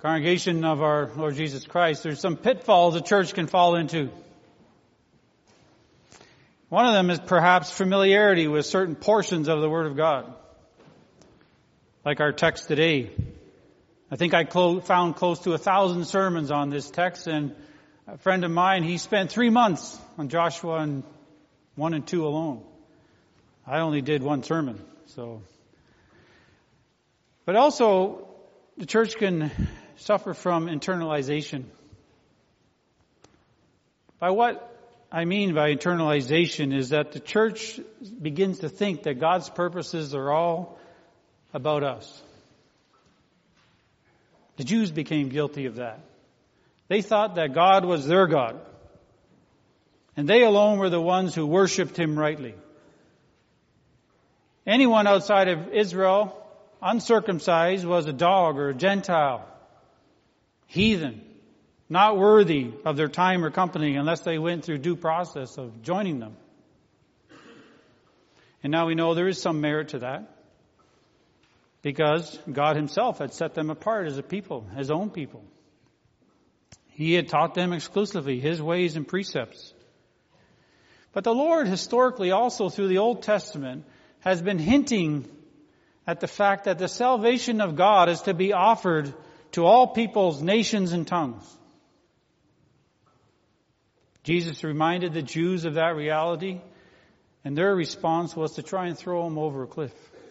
Congregation of our Lord Jesus Christ, there's some pitfalls a church can fall into. One of them is perhaps familiarity with certain portions of the Word of God. Like our text today. I think I found close to 1,000 sermons on this text, and a friend of mine, he spent 3 months on Joshua and 1 and 2 alone. I only did one sermon, But also, the church can suffer from internalization. By what I mean by internalization is that the church begins to think that God's purposes are all about us. The Jews became guilty of that. They thought that God was their God. And they alone were the ones who worshipped Him rightly. Anyone outside of Israel, uncircumcised, was a dog or a Gentile, heathen, not worthy of their time or company unless they went through due process of joining them. And now we know there is some merit to that, because God Himself had set them apart as a people, His own people. He had taught them exclusively His ways and precepts. But the Lord historically also through the Old Testament has been hinting at the fact that the salvation of God is to be offered to all peoples, nations, and tongues. Jesus reminded the Jews of that reality, and their response was to try and throw Him over a cliff.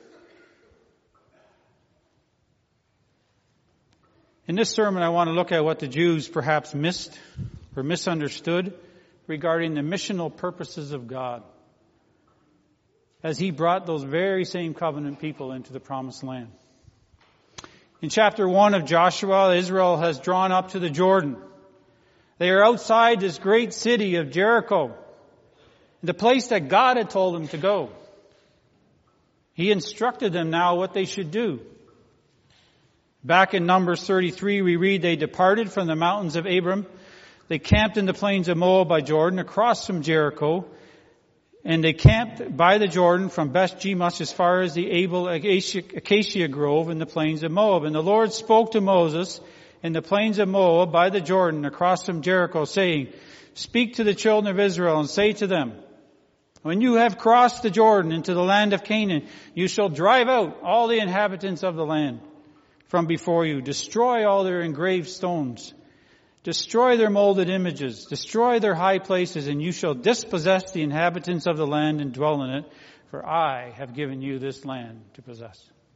In this sermon, I want to look at what the Jews perhaps missed or misunderstood regarding the missional purposes of God as He brought those very same covenant people into the promised land. In chapter 1 of Joshua, Israel has drawn up to the Jordan. They are outside this great city of Jericho, the place that God had told them to go. He instructed them now what they should do. Back in Numbers 33, we read, they departed from the mountains of Abram. They camped in the plains of Moab by Jordan, across from Jericho. And they camped by the Jordan from Beth Shemesh as far as the Abel acacia grove in the plains of Moab. And the Lord spoke to Moses in the plains of Moab by the Jordan, across from Jericho, saying, speak to the children of Israel and say to them, when you have crossed the Jordan into the land of Canaan, you shall drive out all the inhabitants of the land from before you. Destroy all their engraved stones. Destroy their molded images. Destroy their high places, and you shall dispossess the inhabitants of the land and dwell in it, for I have given you this land to possess.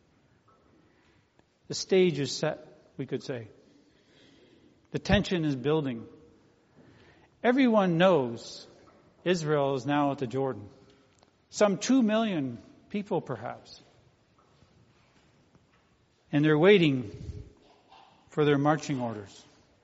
The stage is set, we could say. The tension is building. Everyone knows Israel is now at the Jordan. Some 2 million people perhaps. And they're waiting for their marching orders.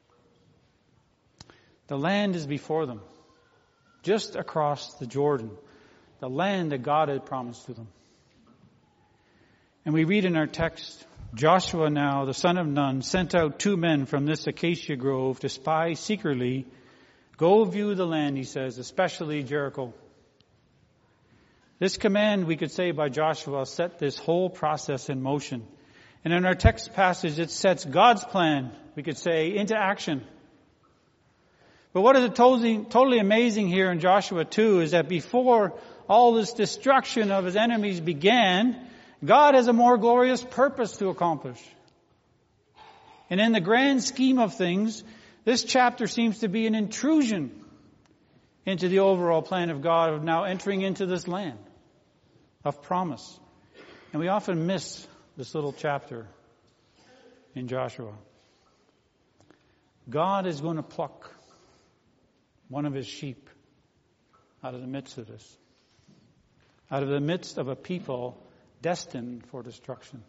The land is before them, just across the Jordan, the land that God had promised to them. And we read in our text, Joshua now, the son of Nun, sent out 2 men from this acacia grove to spy secretly. Go view the land, he says, especially Jericho. This command, we could say by Joshua, set this whole process in motion. And in our text passage, it sets God's plan, we could say, into action. But what is totally amazing here in Joshua 2 is that before all this destruction of his enemies began, God has a more glorious purpose to accomplish. And in the grand scheme of things, this chapter seems to be an intrusion into the overall plan of God of now entering into this land of promise. And we often miss this little chapter in Joshua. God is going to pluck one of His sheep out of the midst of this. Out of the midst of a people destined for destruction.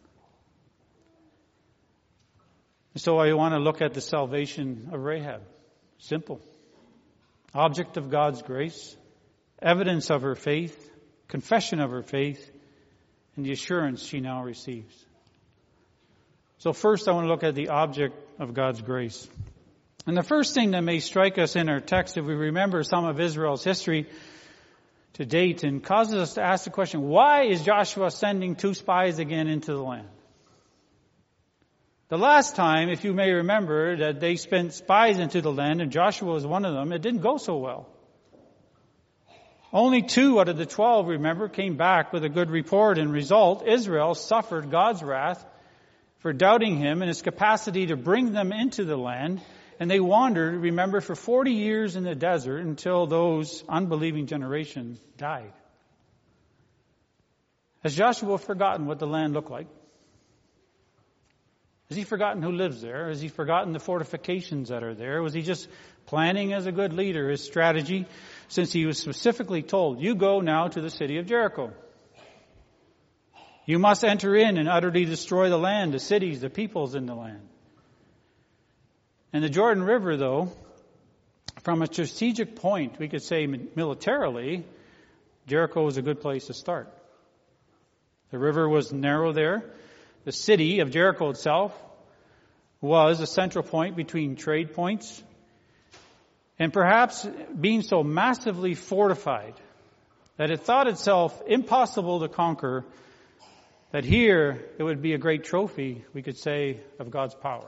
So I want to look at the salvation of Rahab. Simple. Object of God's grace, evidence of her faith, confession of her faith, and the assurance she now receives. So first I want to look at the object of God's grace. And the first thing that may strike us in our text, if we remember some of Israel's history to date, and causes us to ask the question, why is Joshua sending 2 spies again into the land? The last time, if you may remember, that they sent spies into the land, and Joshua was one of them, it didn't go so well. Only 2 out of the 12, remember, came back with a good report. And result, Israel suffered God's wrath for doubting him and his capacity to bring them into the land. And they wandered, remember, for 40 years in the desert until those unbelieving generations died. Has Joshua forgotten what the land looked like? Has he forgotten who lives there? Has he forgotten the fortifications that are there? Was he just planning as a good leader his strategy, since he was specifically told, you go now to the city of Jericho. You must enter in and utterly destroy the land, the cities, the peoples in the land. And the Jordan River, though, from a strategic point, we could say militarily, Jericho was a good place to start. The river was narrow there. The city of Jericho itself was a central point between trade points. And perhaps being so massively fortified that it thought itself impossible to conquer, that here it would be a great trophy, we could say, of God's power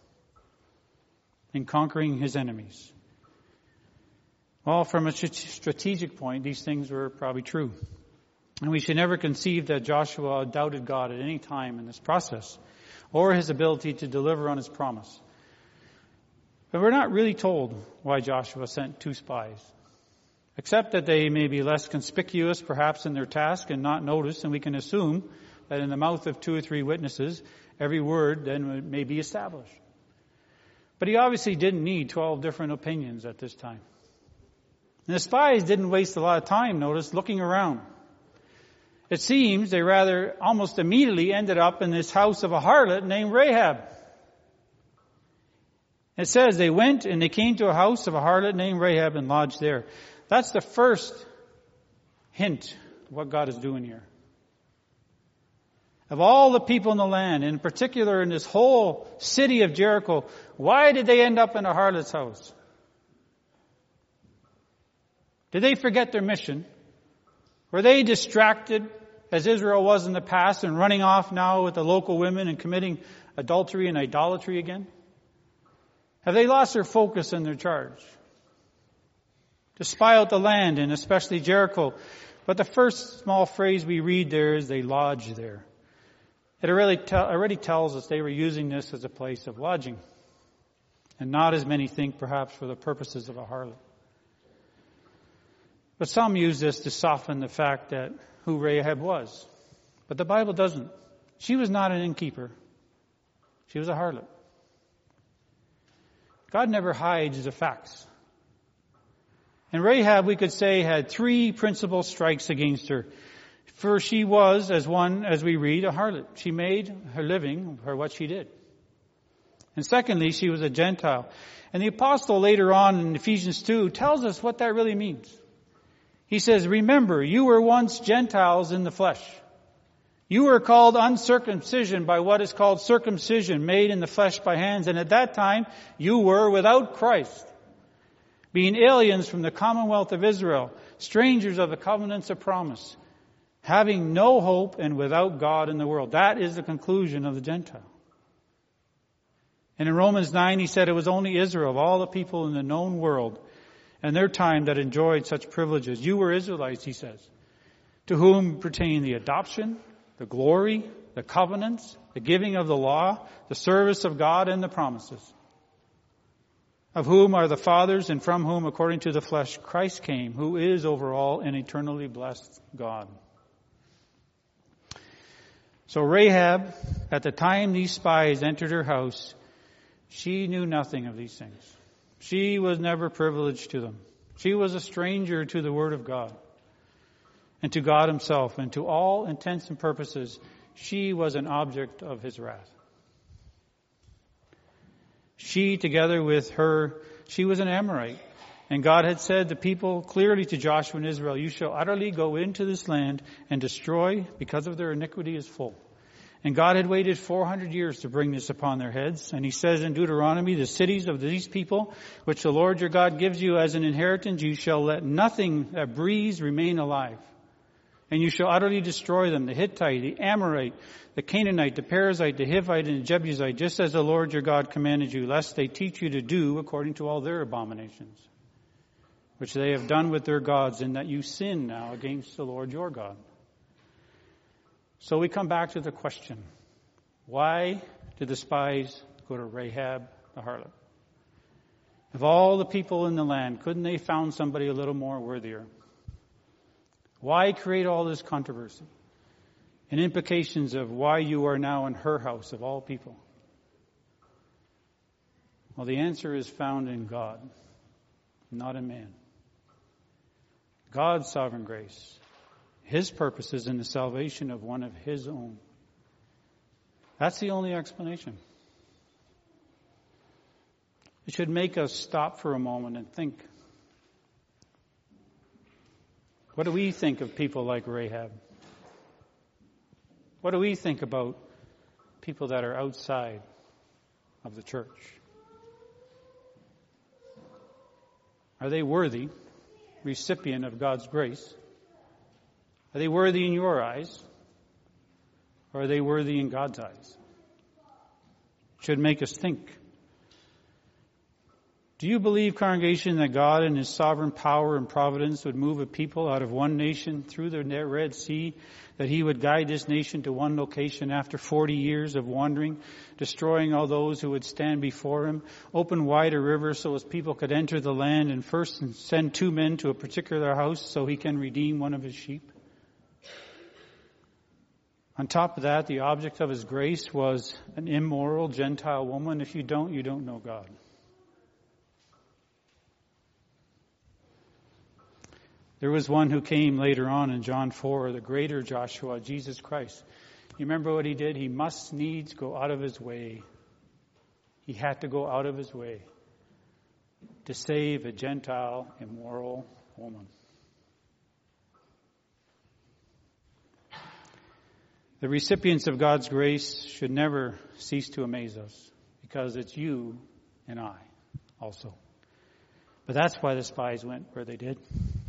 in conquering his enemies. Well, from a strategic point, these things were probably true. And we should never conceive that Joshua doubted God at any time in this process, or his ability to deliver on his promise. But we're not really told why Joshua sent 2 spies, except that they may be less conspicuous perhaps in their task and not noticed, and we can assume that in the mouth of 2 or 3 witnesses, every word then may be established. But he obviously didn't need 12 different opinions at this time. And the spies didn't waste a lot of time, notice, looking around. It seems they rather almost immediately ended up in this house of a harlot named Rahab. It says they went and they came to a house of a harlot named Rahab and lodged there. That's the first hint of what God is doing here. Of all the people in the land, in particular in this whole city of Jericho, why did they end up in a harlot's house? Did they forget their mission? Were they distracted, as Israel was in the past, and running off now with the local women and committing adultery and idolatry again? Have they lost their focus and their charge? To spy out the land, and especially Jericho. But the first small phrase we read there is they lodged there. It already tells us they were using this as a place of lodging, and not, as many think, perhaps for the purposes of a harlot. But some use this to soften the fact that who Rahab was. But the Bible doesn't. She was not an innkeeper. She was a harlot. God never hides the facts. And Rahab, we could say, had 3 principal strikes against her. First, she was, as we read, a harlot. She made her living for what she did. And secondly, she was a Gentile. And the apostle later on in Ephesians 2 tells us what that really means. He says, remember, you were once Gentiles in the flesh. You were called uncircumcision by what is called circumcision, made in the flesh by hands. And at that time, you were without Christ, being aliens from the commonwealth of Israel, strangers of the covenants of promise, having no hope and without God in the world. That is the conclusion of the Gentile. And in Romans 9, he said it was only Israel, of all the people in the known world and their time, that enjoyed such privileges. You were Israelites, he says, to whom pertain the adoption, the glory, the covenants, the giving of the law, the service of God, and the promises, of whom are the fathers, and from whom, according to the flesh, Christ came, who is over all and eternally blessed God. So Rahab, at the time these spies entered her house, she knew nothing of these things. She was never privileged to them. She was a stranger to the Word of God and to God Himself, and to all intents and purposes, she was an object of His wrath. She, together with her, she was an Amorite. And God had said to people clearly, to Joshua and Israel, you shall utterly go into this land and destroy, because of their iniquity is full. And God had waited 400 years to bring this upon their heads. And He says in Deuteronomy, the cities of these people, which the Lord your God gives you as an inheritance, you shall let nothing that breathes remain alive. And you shall utterly destroy them, the Hittite, the Amorite, the Canaanite, the Perizzite, the Hivite, and the Jebusite, just as the Lord your God commanded you, lest they teach you to do according to all their abominations, which they have done with their gods, and that you sin now against the Lord your God. So we come back to the question, why did the spies go to Rahab the harlot? Of all the people in the land, couldn't they found somebody a little more worthier? Why create all this controversy and implications of why you are now in her house of all people? Well, the answer is found in God, not in man. God's sovereign grace, His purposes in the salvation of one of His own. That's the only explanation. It should make us stop for a moment and think. What do we think of people like Rahab? What do we think about people that are outside of the church? Are they worthy, recipient of God's grace? Are they worthy in your eyes? Or are they worthy in God's eyes? It should make us think. Do you believe, congregation, that God in His sovereign power and providence would move a people out of one nation through the Red Sea, that He would guide this nation to one location after 40 years of wandering, destroying all those who would stand before Him, open wide a river so as people could enter the land, and first send 2 men to a particular house so He can redeem one of His sheep? On top of that, the object of His grace was an immoral Gentile woman. If you don't know God. There was one who came later on in John 4, the greater Joshua, Jesus Christ. You remember what He did? He must needs go out of His way. He had to go out of His way to save a Gentile, immoral woman. The recipients of God's grace should never cease to amaze us, because it's you and I also. But that's why the spies went where they did.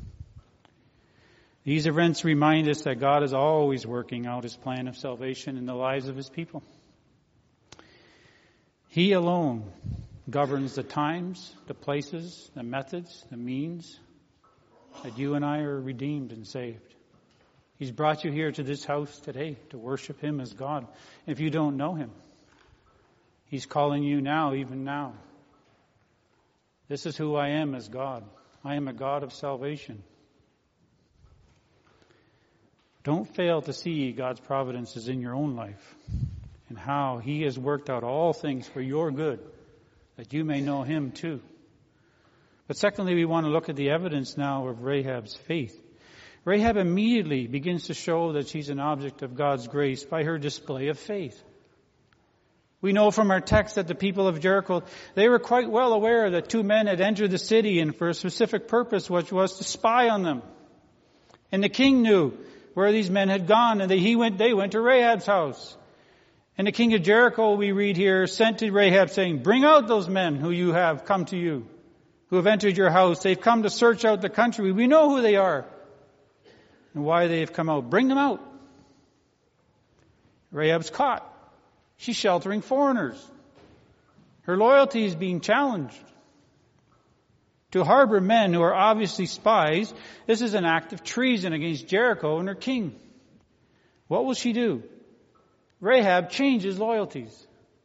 These events remind us that God is always working out His plan of salvation in the lives of His people. He alone governs the times, the places, the methods, the means that you and I are redeemed and saved. He's brought you here to this house today to worship Him as God. If you don't know Him, He's calling you now, even now. This is who I am as God. I am a God of salvation. Don't fail to see God's providences in your own life and how He has worked out all things for your good, that you may know Him too. But secondly, we want to look at the evidence now of Rahab's faith. Rahab immediately begins to show that she's an object of God's grace by her display of faith. We know from our text that the people of Jericho, they were quite well aware that 2 men had entered the city and for a specific purpose, which was to spy on them. And the king knew where these men had gone, and they went to Rahab's house. And the king of Jericho, we read here, sent to Rahab saying, "Bring out those men who you have come to you, who have entered your house. They've come to search out the country. We know who they are and why they have come out. Bring them out." Rahab's caught. She's sheltering foreigners. Her loyalty is being challenged. To harbor men who are obviously spies, this is an act of treason against Jericho and her king. What will she do? Rahab changes loyalties.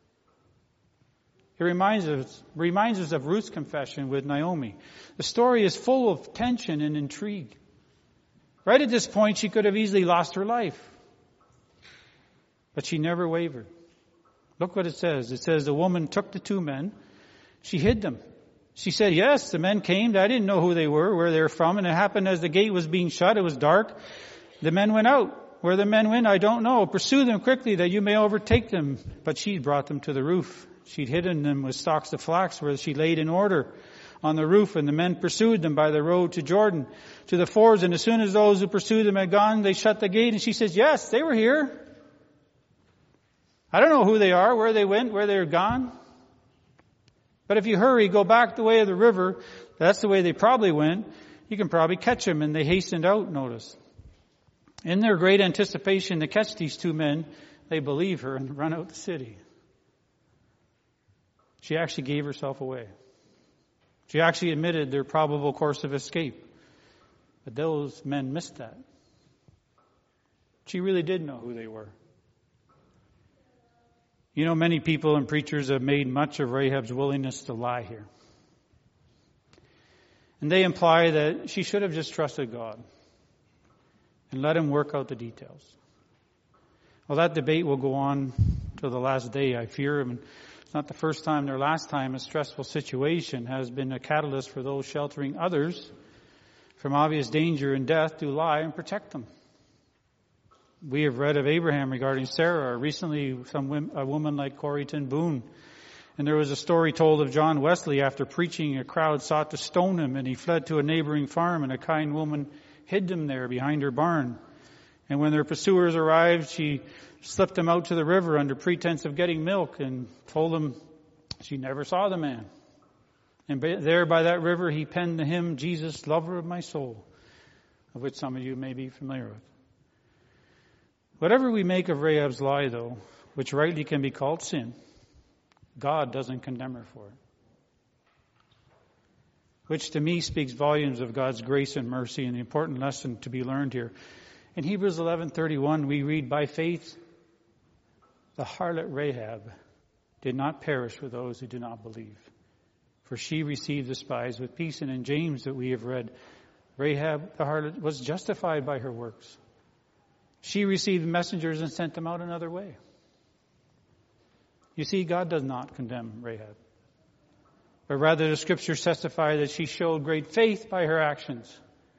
It reminds us of Ruth's confession with Naomi. The story is full of tension and intrigue. Right at this point, she could have easily lost her life. But she never wavered. Look what it says. It says, the woman took the 2 men. She hid them. She said, "Yes, the men came. I didn't know who they were, where they were from. And it happened as the gate was being shut. It was dark. The men went out. Where the men went, I don't know. Pursue them quickly that you may overtake them." But she brought them to the roof. She'd hidden them with stalks of flax where she laid in order on the roof. And the men pursued them by the road to Jordan, to the fords. And as soon as those who pursued them had gone, they shut the gate. And she says, "Yes, they were here. I don't know who they are, where they went, where they're gone. But if you hurry, go back the way of the river," that's the way they probably went, "you can probably catch them." And they hastened out, notice. In their great anticipation to catch these two men, they believe her and run out the city. She actually gave herself away. She actually admitted their probable course of escape. But those men missed that. She really did know who they were. You know, many people and preachers have made much of Rahab's willingness to lie here. And they imply that she should have just trusted God and let him work out the details. Well, that debate will go on till the last day, I fear. And it's not the first time nor last time a stressful situation has been a catalyst for those sheltering others from obvious danger and death to lie and protect them. We have read of Abraham regarding Sarah, recently a woman like Corrie ten Boom. And there was a story told of John Wesley. After preaching, a crowd sought to stone him, and he fled to a neighboring farm, and a kind woman hid him there behind her barn. And when their pursuers arrived, she slipped him out to the river under pretense of getting milk and told him she never saw the man. And there by that river he penned the hymn, Jesus, Lover of My Soul, of which some of you may be familiar with. Whatever we make of Rahab's lie, though, which rightly can be called sin, God doesn't condemn her for it. Which to me speaks volumes of God's grace and mercy and the important lesson to be learned here. In Hebrews 11:31 we read, by faith the harlot Rahab did not perish with those who do not believe, for she received the spies with peace. And in James that we have read, Rahab the harlot was justified by her works. She received messengers and sent them out another way. You see, God does not condemn Rahab, but rather the scriptures testify that she showed great faith by her actions.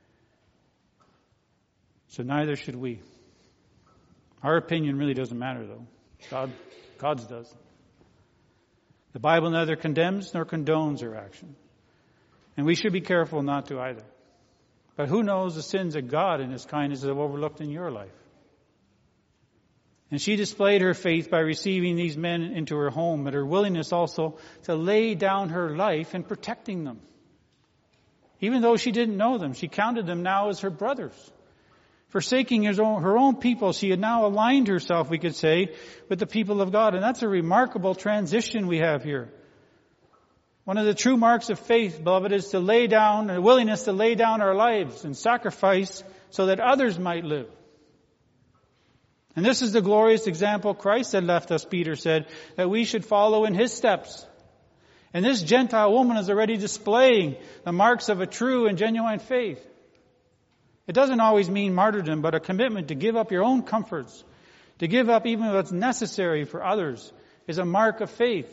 So neither should we. Our opinion really doesn't matter, though. God's does. The Bible neither condemns nor condones her action. And we should be careful not to either. But who knows the sins that God in His kindness have overlooked in your life? And she displayed her faith by receiving these men into her home, and her willingness also to lay down her life in protecting them. Even though she didn't know them, she counted them now as her brothers. Forsaking her own people, she had now aligned herself, we could say, with the people of God. And that's a remarkable transition we have here. One of the true marks of faith, beloved, is to lay down, a willingness to lay down our lives and sacrifice so that others might live. And this is the glorious example Christ had left us, Peter said, that we should follow in His steps. And this Gentile woman is already displaying the marks of a true and genuine faith. It doesn't always mean martyrdom, but a commitment to give up your own comforts, to give up even what's necessary for others, is a mark of faith.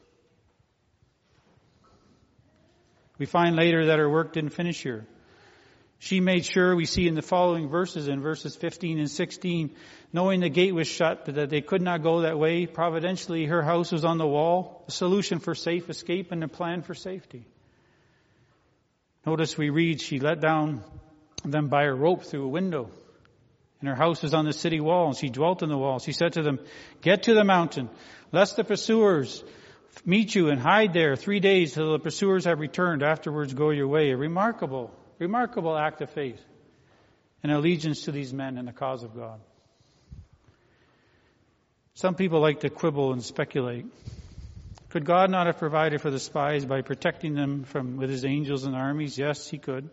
We find later that her work didn't finish here. She made sure, we see in the following verses, in verses 15 and 16, knowing the gate was shut, that they could not go that way, providentially her house was on the wall, a solution for safe escape and a plan for safety. Notice we read, she let down them by a rope through a window. And her house was on the city wall, and she dwelt in the wall. She said to them, get to the mountain, lest the pursuers meet you, and hide there 3 days till the pursuers have returned. Afterwards go your way. A remarkable act of faith and allegiance to these men and the cause of God. Some people like to quibble and speculate. Could God not have provided for the spies by protecting them with His angels and armies? Yes, He could.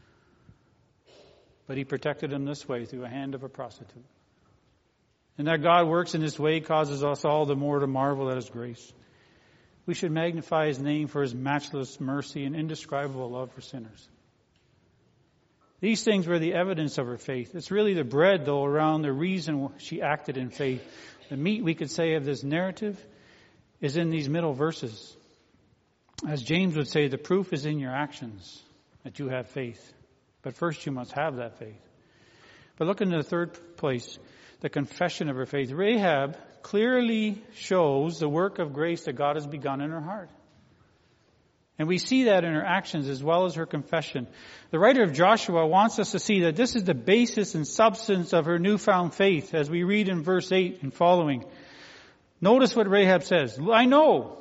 But He protected them this way, through a hand of a prostitute. And that God works in this way causes us all the more to marvel at His grace. We should magnify His name for His matchless mercy and indescribable love for sinners. These things were the evidence of her faith. It's really the bread, though, around the reason she acted in faith. The meat, we could say, of this narrative is in these middle verses. As James would say, the proof is in your actions that you have faith. But first you must have that faith. But look into the third place, the confession of her faith. Rahab clearly shows the work of grace that God has begun in her heart. And we see that in her actions as well as her confession. The writer of Joshua wants us to see that this is the basis and substance of her newfound faith, as we read in verse 8 and following. Notice what Rahab says. I know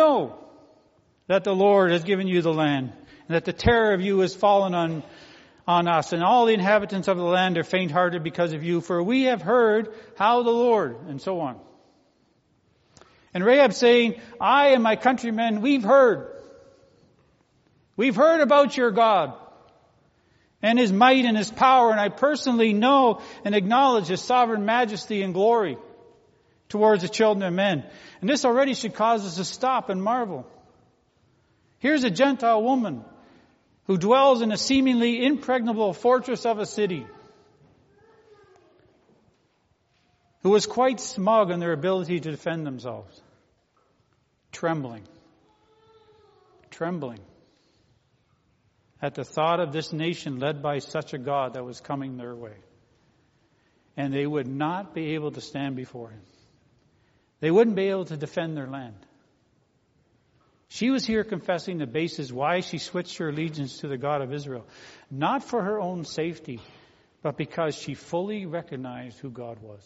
that the Lord has given you the land, and that the terror of you has fallen on us, and all the inhabitants of the land are faint-hearted because of you, for we have heard how the Lord," and so on. And Rahab saying, "I and my countrymen, we've heard. We've heard about your God and His might and His power, and I personally know and acknowledge His sovereign majesty and glory towards the children of men." And this already should cause us to stop and marvel. Here's a Gentile woman who dwells in a seemingly impregnable fortress of a city, who was quite smug in their ability to defend themselves, trembling at the thought of this nation led by such a God that was coming their way. And they would not be able to stand before Him. They wouldn't be able to defend their land. She was here confessing the basis why she switched her allegiance to the God of Israel. Not for her own safety, but because she fully recognized who God was.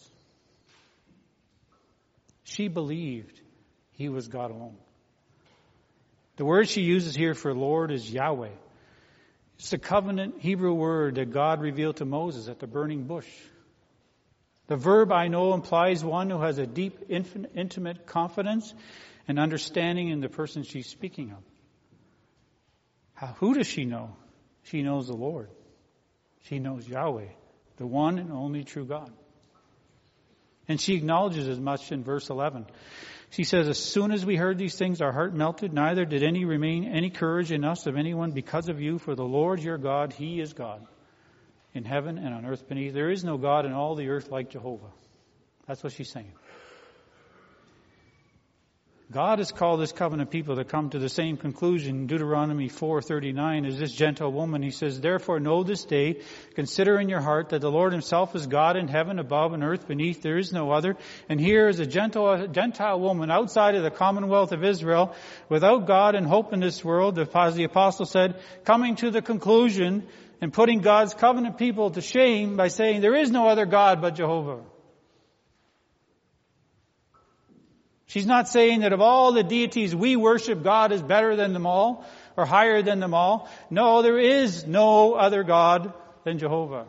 She believed He was God alone. The word she uses here for Lord is Yahweh. It's the covenant Hebrew word that God revealed to Moses at the burning bush. The verb "I know" implies one who has a deep, intimate confidence and understanding in the person she's speaking of. Who does she know? She knows the Lord. She knows Yahweh, the one and only true God. And she acknowledges as much in verse 11. She says, "As soon as we heard these things, our heart melted. Neither did remain any courage in us of anyone because of you. For the Lord your God, He is God in heaven and on earth beneath. There is no God in all the earth like Jehovah." That's what she's saying. God has called this covenant people to come to the same conclusion in Deuteronomy 4:39 as this Gentile woman. He says, "Therefore know this day, consider in your heart that the Lord Himself is God in heaven above and earth beneath. There is no other. And here is a Gentile woman outside of the commonwealth of Israel, without God and hope in this world," as the apostle said, coming to the conclusion and putting God's covenant people to shame by saying there is no other God but Jehovah. She's not saying that of all the deities we worship, God is better than them all or higher than them all. No, there is no other God than Jehovah.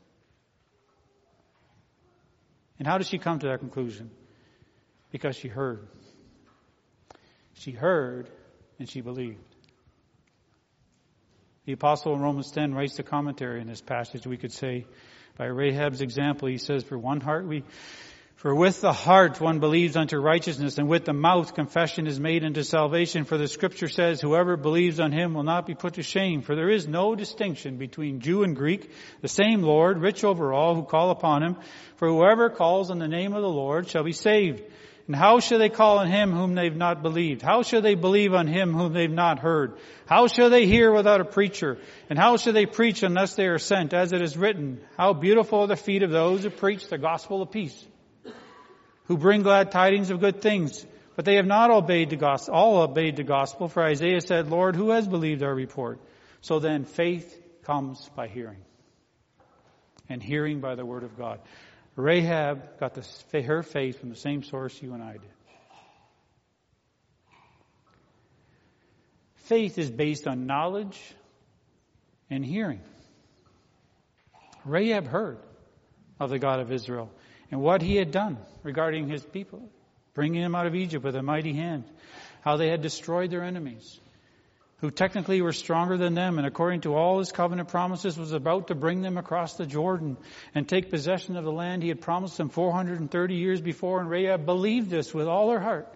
And how did she come to that conclusion? Because she heard. She heard and she believed. The apostle in Romans 10 writes the commentary in this passage. We could say, by Rahab's example, he says, For with the heart one believes unto righteousness, and with the mouth confession is made unto salvation. For the Scripture says, whoever believes on Him will not be put to shame. For there is no distinction between Jew and Greek, the same Lord, rich over all who call upon Him. For whoever calls on the name of the Lord shall be saved. And how shall they call on Him whom they've not believed? How shall they believe on Him whom they've not heard? How shall they hear without a preacher? And how shall they preach unless they are sent? As it is written, how beautiful are the feet of those who preach the gospel of peace, who bring glad tidings of good things. But they have not all obeyed the gospel. For Isaiah said, Lord, who has believed our report? So then faith comes by hearing, and hearing by the word of God. Rahab got her faith from the same source you and I did. Faith is based on knowledge and hearing. Rahab heard of the God of Israel and what He had done regarding His people, bringing them out of Egypt with a mighty hand, how they had destroyed their enemies, who technically were stronger than them, and according to all His covenant promises was about to bring them across the Jordan and take possession of the land He had promised them 430 years before. And Rahab believed this with all her heart.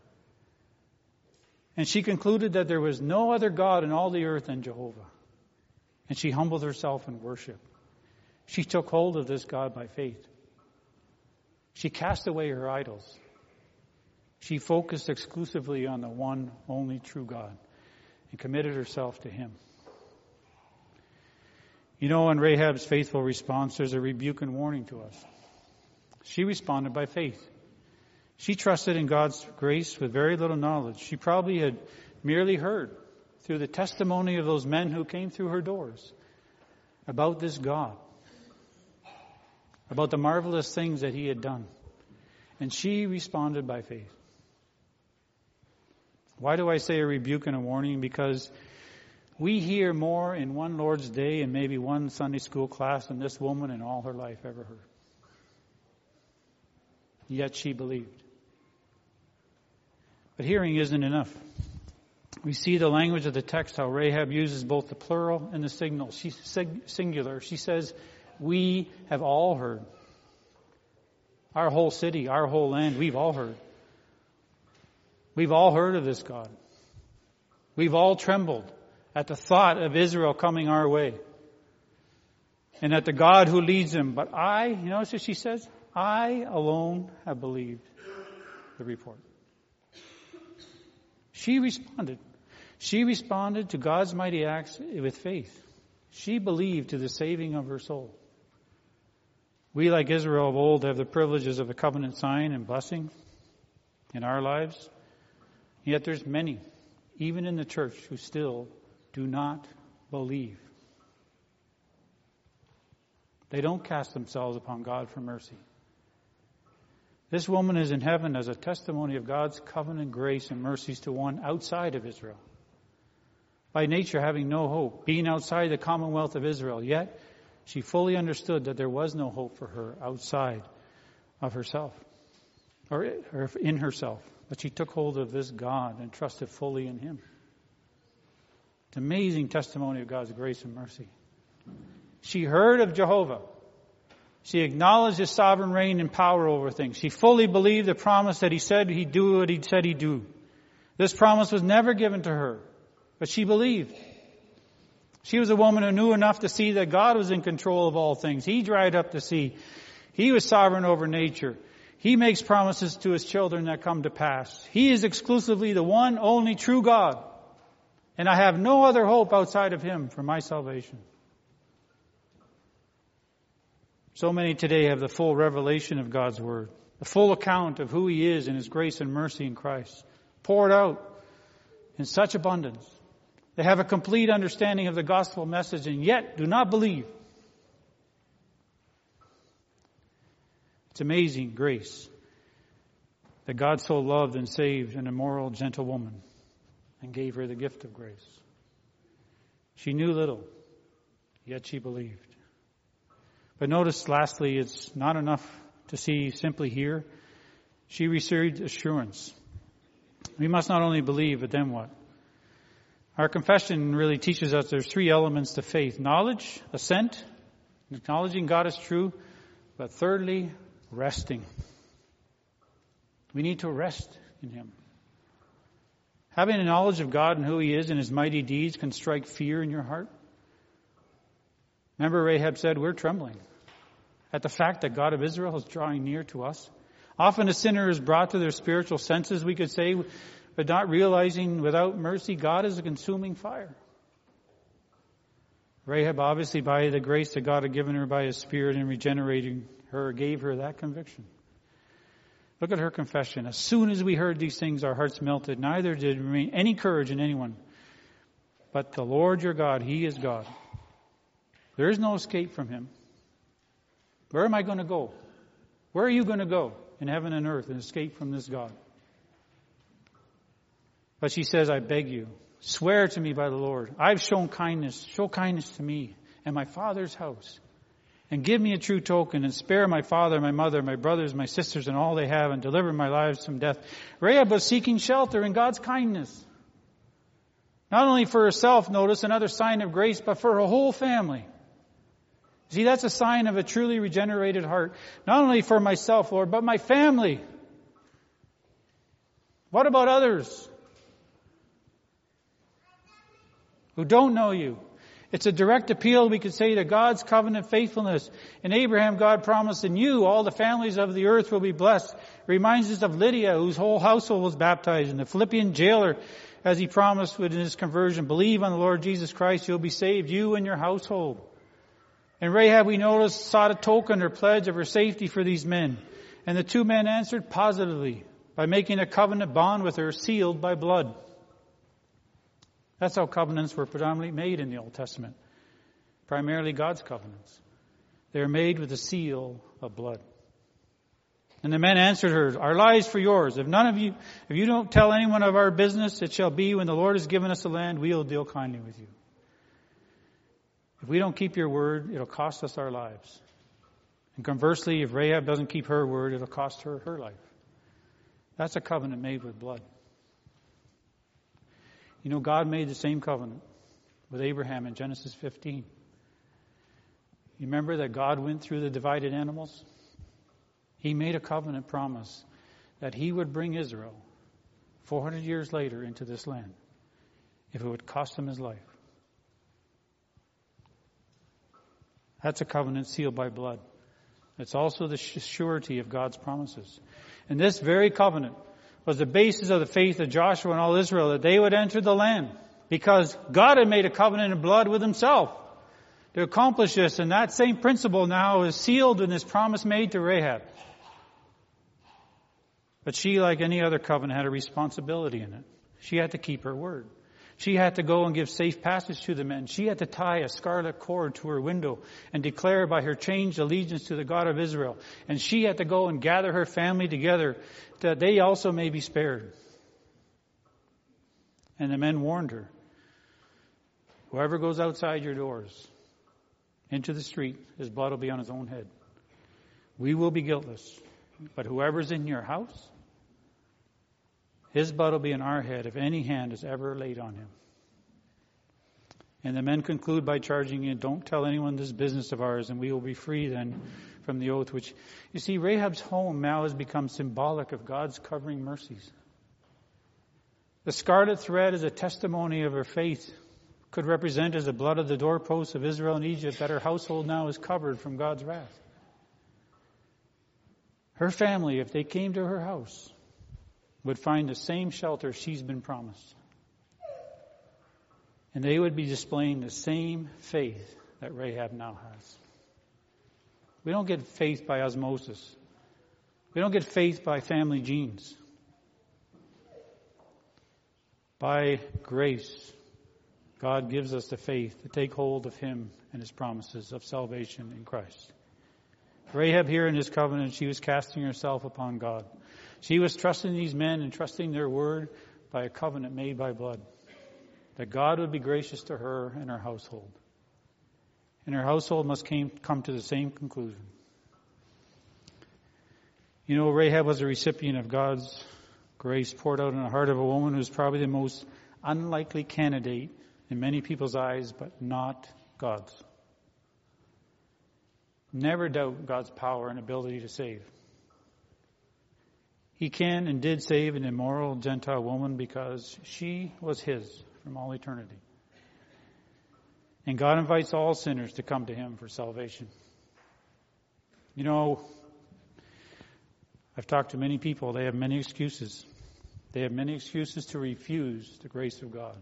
And she concluded that there was no other God in all the earth than Jehovah. And she humbled herself in worship. She took hold of this God by faith. She cast away her idols. She focused exclusively on the one only true God and committed herself to Him. You know, in Rahab's faithful response, there's a rebuke and warning to us. She responded by faith. She trusted in God's grace with very little knowledge. She probably had merely heard through the testimony of those men who came through her doors about this God, about the marvelous things that He had done. And she responded by faith. Why do I say a rebuke and a warning? Because We hear more in one Lord's Day and maybe one Sunday school class than this woman in all her life ever heard. Yet she believed. But hearing isn't enough. We see the language of the text, how Rahab uses both the plural and the singular. She says, we have all heard. Our whole city, our whole land, we've all heard. We've all heard of this God. We've all trembled at the thought of Israel coming our way. And at the God who leads them. But I, you notice what she says? I alone have believed the report. She responded. She responded to God's mighty acts with faith. She believed to the saving of her soul. We, like Israel of old, have the privileges of the covenant sign and blessing in our lives. Yet there's many, even in the church, who still do not believe. They don't cast themselves upon God for mercy. This woman is in heaven as a testimony of God's covenant grace and mercies to one outside of Israel. By nature having no hope, being outside the commonwealth of Israel, yet she fully understood that there was no hope for her outside of herself, or in herself. But she took hold of this God and trusted fully in Him. It's an amazing testimony of God's grace and mercy. She heard of Jehovah. She acknowledged His sovereign reign and power over things. She fully believed the promise that He said He'd do what He said He'd do. This promise was never given to her, but she believed. She was a woman who knew enough to see that God was in control of all things. He dried up the sea. He was sovereign over nature. He makes promises to His children that come to pass. He is exclusively the one, only true God. And I have no other hope outside of Him for my salvation. So many today have the full revelation of God's Word, the full account of who He is and His grace and mercy in Christ, poured out in such abundance. They have a complete understanding of the gospel message and yet do not believe. It's amazing grace that God so loved and saved an immoral, gentle woman and gave her the gift of grace. She knew little, yet she believed. But notice, lastly, it's not enough to see simply here. She received assurance. We must not only believe, but then what? Our confession really teaches us there's three elements to faith. Knowledge, assent, acknowledging God is true, but thirdly, resting. We need to rest in Him. Having a knowledge of God and who He is and His mighty deeds can strike fear in your heart. Remember, Rahab said, we're trembling at the fact that God of Israel is drawing near to us. Often a sinner is brought to their spiritual senses, we could say, but not realizing without mercy, God is a consuming fire. Rahab, obviously, by the grace that God had given her by His Spirit in regenerating her, gave her that conviction. Look at her confession. As soon as we heard these things, our hearts melted. Neither did remain any courage in anyone. But the Lord your God, He is God. There is no escape from Him. Where am I going to go? Where are you going to go in heaven and earth and escape from this God? But she says, I beg you, swear to me by the Lord. I've shown kindness. Show kindness to me and my father's house. And give me a true token and spare my father, my mother, my brothers, my sisters, and all they have, and deliver my lives from death. Rahab was seeking shelter in God's kindness. Not only for herself, notice, another sign of grace, but for her whole family. See, that's a sign of a truly regenerated heart. Not only for myself, Lord, but my family. What about others who don't know You? It's a direct appeal, we could say, to God's covenant faithfulness. In Abraham, God promised, in you, all the families of the earth will be blessed. It reminds us of Lydia, whose whole household was baptized, and the Philippian jailer, as he promised within his conversion, believe on the Lord Jesus Christ, you'll be saved, you and your household. And Rahab, we notice, sought a token or pledge of her safety for these men. And the two men answered positively by making a covenant bond with her, sealed by blood. That's how covenants were predominantly made in the Old Testament. Primarily God's covenants. They are made with the seal of blood. And the men answered her, our lives for yours. If you don't tell anyone of our business, it shall be when the Lord has given us the land, we will deal kindly with you. If we don't keep your word, it'll cost us our lives. And conversely, if Rahab doesn't keep her word, it'll cost her her life. That's a covenant made with blood. You know, God made the same covenant with Abraham in Genesis 15. You remember that God went through the divided animals? He made a covenant promise that he would bring Israel 400 years later into this land if it would cost him his life. That's a covenant sealed by blood. It's also the surety of God's promises. And this very covenant was the basis of the faith of Joshua and all Israel, that they would enter the land, because God had made a covenant in blood with himself to accomplish this. And that same principle now is sealed in this promise made to Rahab. But she, like any other covenant, had a responsibility in it. She had to keep her word. She had to go and give safe passage to the men. She had to tie a scarlet cord to her window and declare by her changed allegiance to the God of Israel. And she had to go and gather her family together that they also may be spared. And the men warned her, whoever goes outside your doors into the street, his blood will be on his own head. We will be guiltless. But whoever's in your house, his blood will be on our head if any hand is ever laid on him. And the men conclude by charging you, don't tell anyone this business of ours, and we will be free then from the oath. Which, you see, Rahab's home now has become symbolic of God's covering mercies. The scarlet thread is a testimony of her faith. Could represent as the blood of the doorposts of Israel and Egypt that her household now is covered from God's wrath. Her family, if they came to her house, would find the same shelter she's been promised. And they would be displaying the same faith that Rahab now has. We don't get faith by osmosis. We don't get faith by family genes. By grace, God gives us the faith to take hold of him and his promises of salvation in Christ. Rahab here in his covenant, she was casting herself upon God. She was trusting these men and trusting their word by a covenant made by blood. That God would be gracious to her and her household. And her household must come to the same conclusion. You know, Rahab was a recipient of God's grace poured out in the heart of a woman who was probably the most unlikely candidate in many people's eyes, but not God's. Never doubt God's power and ability to save. He can and did save an immoral Gentile woman because she was his from all eternity. And God invites all sinners to come to him for salvation. You know, I've talked to many people. They have many excuses. They have many excuses to refuse the grace of God.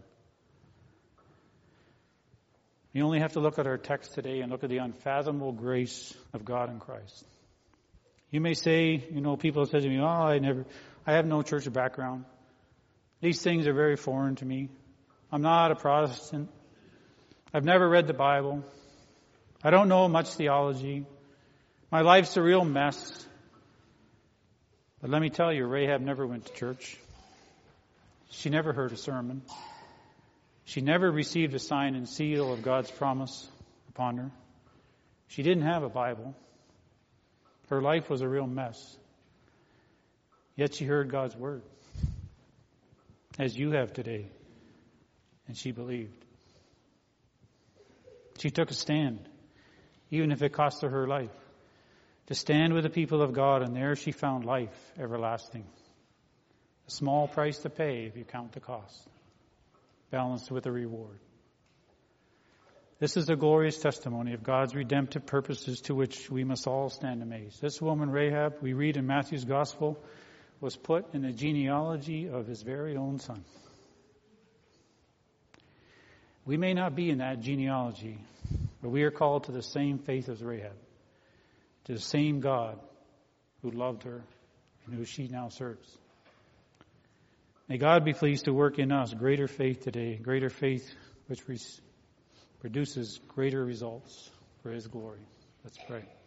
You only have to look at our text today and look at the unfathomable grace of God in Christ. You may say, you know, people have said to me, I have no church background. These things are very foreign to me. I'm not a Protestant. I've never read the Bible. I don't know much theology. My life's a real mess. But let me tell you, Rahab never went to church. She never heard a sermon. She never received a sign and seal of God's promise upon her. She didn't have a Bible. Her life was a real mess. Yet she heard God's word, as you have today, and she believed. She took a stand, even if it cost her life, to stand with the people of God, and there she found life everlasting. A small price to pay if you count the cost, balanced with a reward. This is a glorious testimony of God's redemptive purposes to which we must all stand amazed. This woman, Rahab, we read in Matthew's Gospel, was put in the genealogy of his very own son. We may not be in that genealogy, but we are called to the same faith as Rahab, to the same God who loved her and who she now serves. May God be pleased to work in us greater faith today, greater faith which produces greater results for his glory. Let's pray.